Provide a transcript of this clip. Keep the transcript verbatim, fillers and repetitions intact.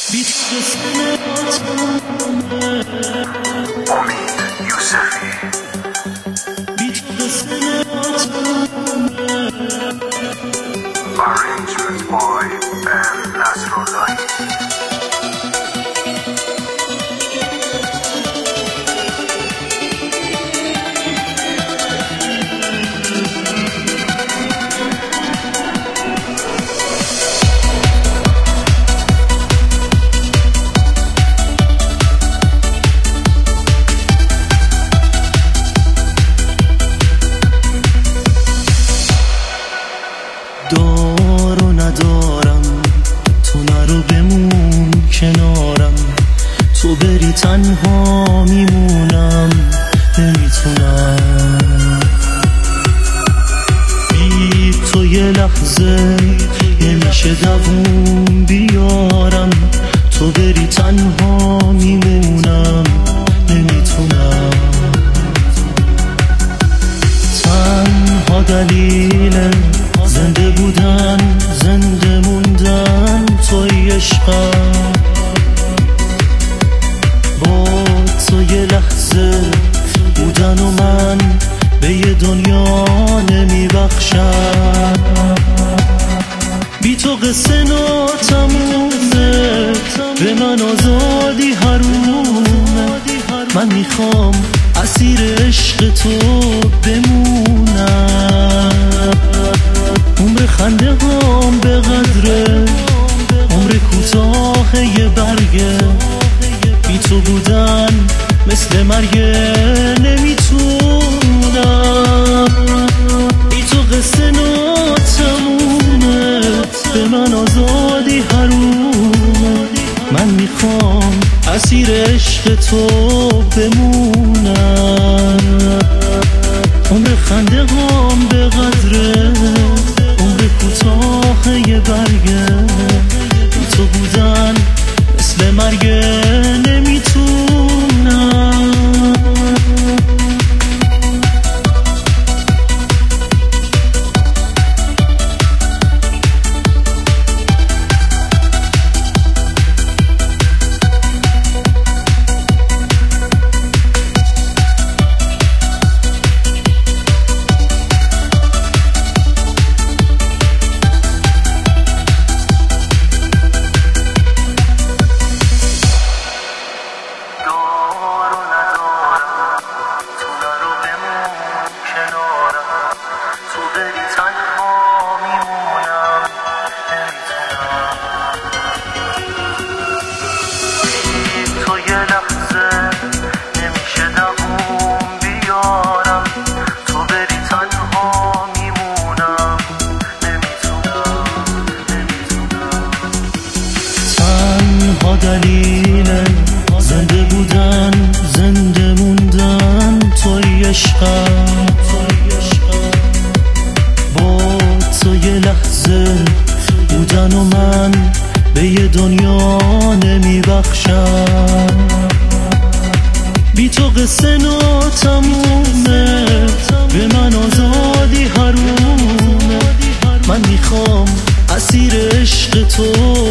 امید یوسفی. Arrangement by Ben Nasrullah. دار و ندارم، تو نرو بمون کنارم، تو بری تنها میمونم، نمیتونم بی تو یه لحظه نمیشه دووم بیارم، تو بری تنها میمونم، نمیتونم. تنها دلیل زنده بودن زنده موندن توی عشقم، با تو یه لحظه بودن و من به یه دنیا نمیبخشم. بی تو قصه ناتمومه، به من آزادی حرومه، من میخوام اسیر عشق تو بمونم. عمر خنده هام به قدره، عمر کوتاه یه برگه، بی تو بودن مثل مرگه، نمیتونم. بی تو قصه ناتمومه، به من آزادی حرومه، من میخوام اسیر عشق تو بمونم. عمر خنده هام به قدره، عمر کوتاه یه برگه، بی تو بودن مثل مرگه، نمیتونم. دلیل زنده بودن زنده موندن توی عشقم، با تو یه لحظه بودن و من به یه دنیا نمیبخشم. بی تو قصه ناتمومه، به من آزادی حرومه، من میخوام اسیر عشق تو